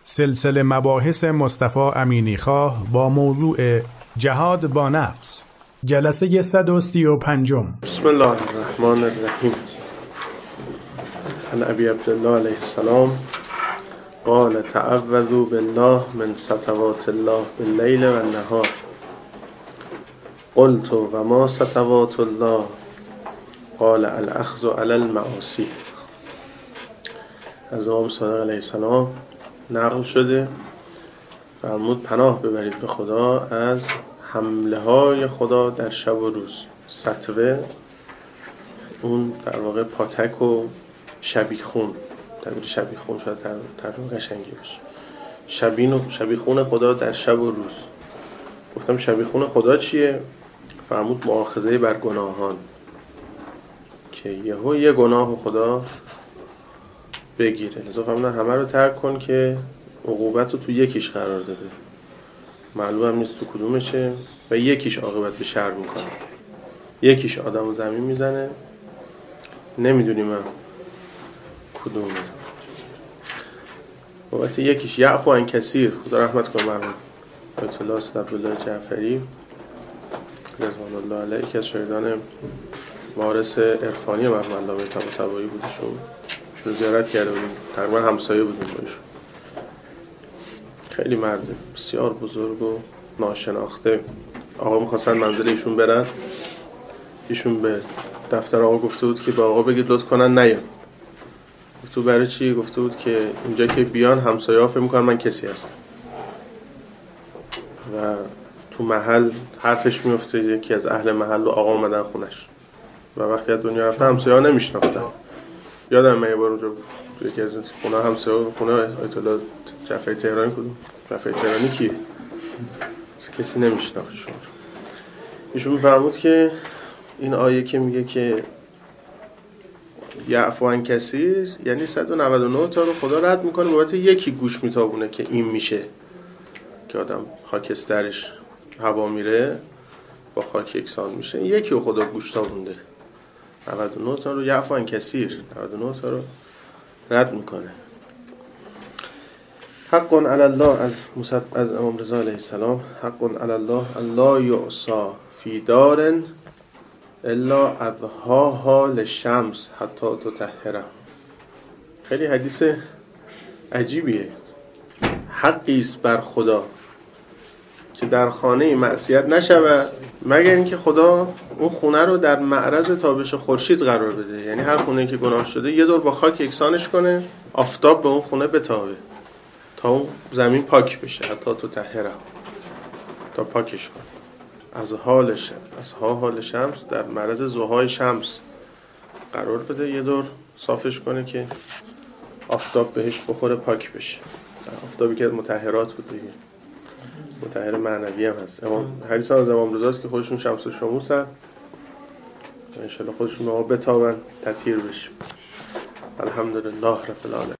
سلسله مباحث مصطفی امینیخواه با موضوع جهاد با نفس، جلسه 135. بسم الله الرحمن الرحیم. عن ابی عبدالله علیه السلام قال تعوذوا بالله من سطوات الله باللیل و النهار. قلت و ما سطوات الله؟ قال الاخذ علی المعاصی. از امام صادق علیه السلام نقل شده فرمود پناه ببرید به خدا از حمله های خدا در شب و روز. سطوه اون در واقع پاتک و شبیخون، تعبیر شبیخون شاید ترجمه قشنگی باشه. شبیخون خدا در شب و روز. گفتم شبیخون خدا چیه؟ فرمود مؤاخذه بر گناهان، که یه گناه خدا بگیره. لذا فرمودن همه رو ترک کن که عقوبت رو تو یکیش قرار داده، معلوم هم نیست تو کدومشه، و یکیش عاقبت به شر میکنه، یکیش آدم و زمین میزنه، نمیدونیم هم کدومه. وقتی یکیش یعفو عن کثیر، خدا رحمت کنه مرحوم آیت الله عبدالله جعفری رضوان الله علیه، یکی از شاگردان وارث عرفانی مرحوم علامه طباطبایی بودشون، چون زیارت کرده بودیم، تقریبا همسایه بودیم با ایشون. خیلی مرد بسیار بزرگ و ناشناخته. آقا می‌خواستن منزل ایشون برن، ایشون به دفتر آقا گفته بود که با آقا بگید لطف کنن نیان. گفته بود برای چی؟ گفته بود که اینجا که بیان همسایه‌ها فکر می‌کنن من کسی هستم و تو محل حرفش میفته یکی از اهل محل و آقا اومدن خونش و وقتی از دنیا رفته همسایه‌ها نمیشناختن. یادم من یه بار اونجا تو یکی از خونه همسایه‌ها، خونه آیت الله جعفری تهرانی کدوم؟ جعفری تهرانی کیه؟ کسی نمیشناختشون. ایشون میفرمود که این آیه که میگه که یعفو عن کثیر، یعنی 199 تا رو خدا رد میکنه بابت یکی گوش میتابونه که این میشه که آدم خاکسترش هوا میره با خاک یکسان میشه، یکی رو خدا گوش تابونده، 99 تا رو یعفو عن کثیر، 99 تا رو رد میکنه. حق علی الله، از امام رضا علیه السلام، حق علی الله الله یعصا فی دار الا اضحاها للشمس حتی تطهره. خیلی حدیث عجیبیه. حقی است بر خدا که در خانه معصیت نشود مگر اینکه خدا اون خونه رو در معرض تابش خورشید قرار بده، یعنی هر خونه که گناه شده یه دور با خاک یکسانش کنه، آفتاب به اون خونه بتابه تا اون زمین پاک بشه، حتی تطهره، تا پاکش کنه. از حال شمس، در معرض ضحای شمس قرار بده، یه دور صافش کنه که آفتاب بهش بخوره پاک بشه. آفتابی که از مطهرات بود دیگه، مطهر معنوی هم هست. حدیث از امام رضاست که خودشون شمس و شموسن، انشالله خودشون به ما بتابن تطهیر بشیم. الحمدلله رب العالمین.